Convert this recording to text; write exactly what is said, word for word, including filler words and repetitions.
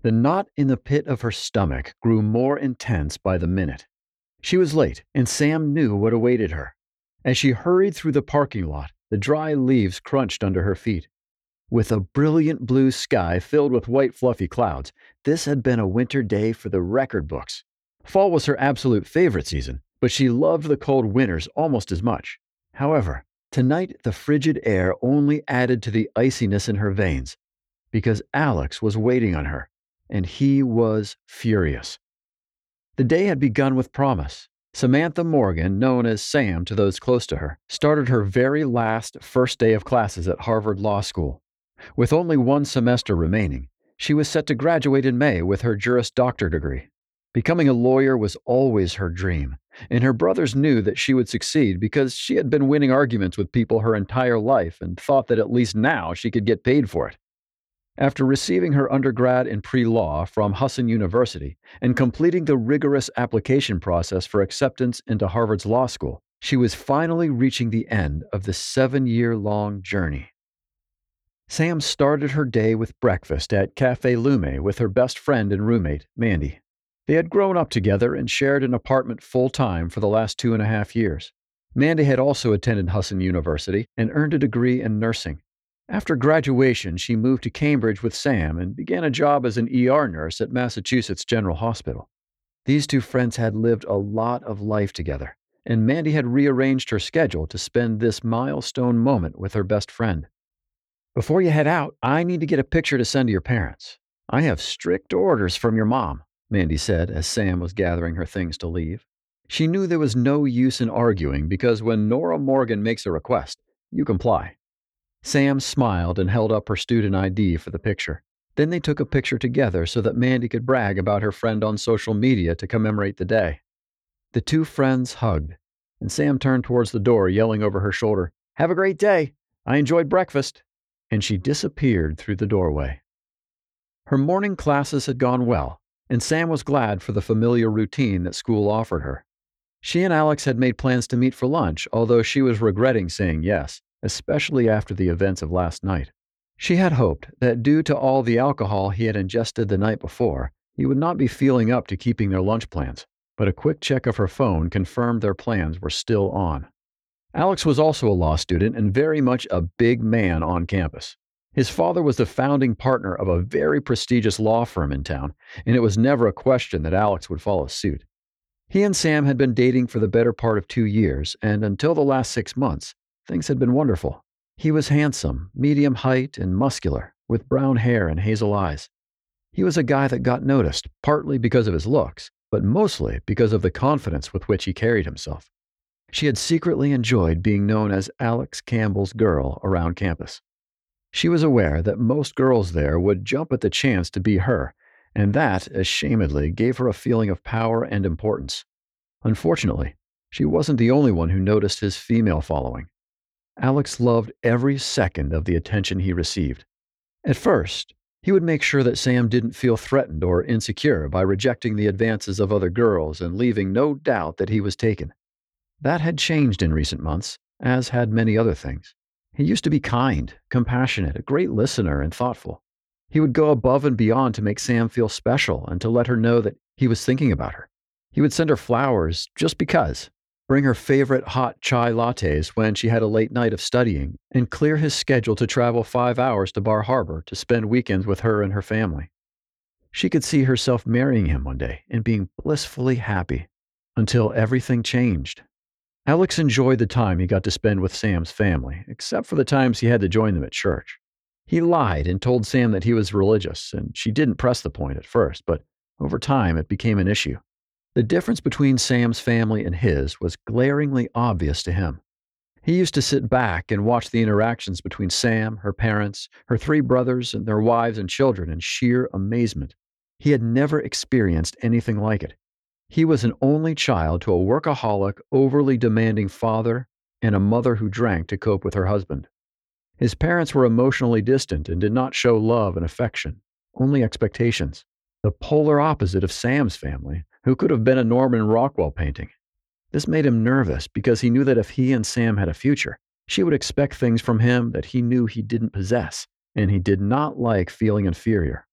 The knot in the pit of her stomach grew more intense by the minute. She was late, and Sam knew what awaited her. As she hurried through the parking lot, the dry leaves crunched under her feet. With a brilliant blue sky filled with white fluffy clouds, this had been a winter day for the record books. Fall was her absolute favorite season, but she loved the cold winters almost as much. However, tonight the frigid air only added to the iciness in her veins, because Alex was waiting on her, and he was furious. The day had begun with promise. Samantha Morgan, known as Sam to those close to her, started her very last first day of classes at Harvard Law School. With only one semester remaining, she was set to graduate in May with her Juris Doctor degree. Becoming a lawyer was always her dream, and her brothers knew that she would succeed because she had been winning arguments with people her entire life and thought that at least now she could get paid for it. After receiving her undergrad in pre-law from Husson University and completing the rigorous application process for acceptance into Harvard's law school, she was finally reaching the end of the seven-year-long journey. Sam started her day with breakfast at Café Lume with her best friend and roommate, Mandy. They had grown up together and shared an apartment full-time for the last two and a half years. Mandy had also attended Husson University and earned a degree in nursing. After graduation, she moved to Cambridge with Sam and began a job as an E R nurse at Massachusetts General Hospital. These two friends had lived a lot of life together, and Mandy had rearranged her schedule to spend this milestone moment with her best friend. "Before you head out, I need to get a picture to send to your parents. I have strict orders from your mom," Mandy said as Sam was gathering her things to leave. She knew there was no use in arguing because when Nora Morgan makes a request, you comply. Sam smiled and held up her student I D for the picture. Then they took a picture together so that Mandy could brag about her friend on social media to commemorate the day. The two friends hugged, and Sam turned towards the door, yelling over her shoulder, "Have a great day. I enjoyed breakfast." And she disappeared through the doorway. Her morning classes had gone well, and Sam was glad for the familiar routine that school offered her. She and Alex had made plans to meet for lunch, although she was regretting saying yes, especially after the events of last night. She had hoped that due to all the alcohol he had ingested the night before, he would not be feeling up to keeping their lunch plans, but a quick check of her phone confirmed their plans were still on. Alex was also a law student and very much a big man on campus. His father was the founding partner of a very prestigious law firm in town, and it was never a question that Alex would follow suit. He and Sam had been dating for the better part of two years, and until the last six months, things had been wonderful. He was handsome, medium height, and muscular, with brown hair and hazel eyes. He was a guy that got noticed, partly because of his looks, but mostly because of the confidence with which he carried himself. She had secretly enjoyed being known as Alex Campbell's girl around campus. She was aware that most girls there would jump at the chance to be her, and that, ashamedly, gave her a feeling of power and importance. Unfortunately, she wasn't the only one who noticed his female following. Alex loved every second of the attention he received. At first, he would make sure that Sam didn't feel threatened or insecure by rejecting the advances of other girls and leaving no doubt that he was taken. That had changed in recent months, as had many other things. He used to be kind, compassionate, a great listener, and thoughtful. He would go above and beyond to make Sam feel special and to let her know that he was thinking about her. He would send her flowers just because, bring her favorite hot chai lattes when she had a late night of studying, and clear his schedule to travel five hours to Bar Harbor to spend weekends with her and her family. She could see herself marrying him one day and being blissfully happy, until everything changed. Alex enjoyed the time he got to spend with Sam's family, except for the times he had to join them at church. He lied and told Sam that he was religious, and she didn't press the point at first, but over time it became an issue. The difference between Sam's family and his was glaringly obvious to him. He used to sit back and watch the interactions between Sam, her parents, her three brothers, and their wives and children in sheer amazement. He had never experienced anything like it. He was an only child to a workaholic, overly demanding father and a mother who drank to cope with her husband. His parents were emotionally distant and did not show love and affection, only expectations. The polar opposite of Sam's family, who could have been a Norman Rockwell painting. This made him nervous because he knew that if he and Sam had a future, she would expect things from him that he knew he didn't possess, and he did not like feeling inferior.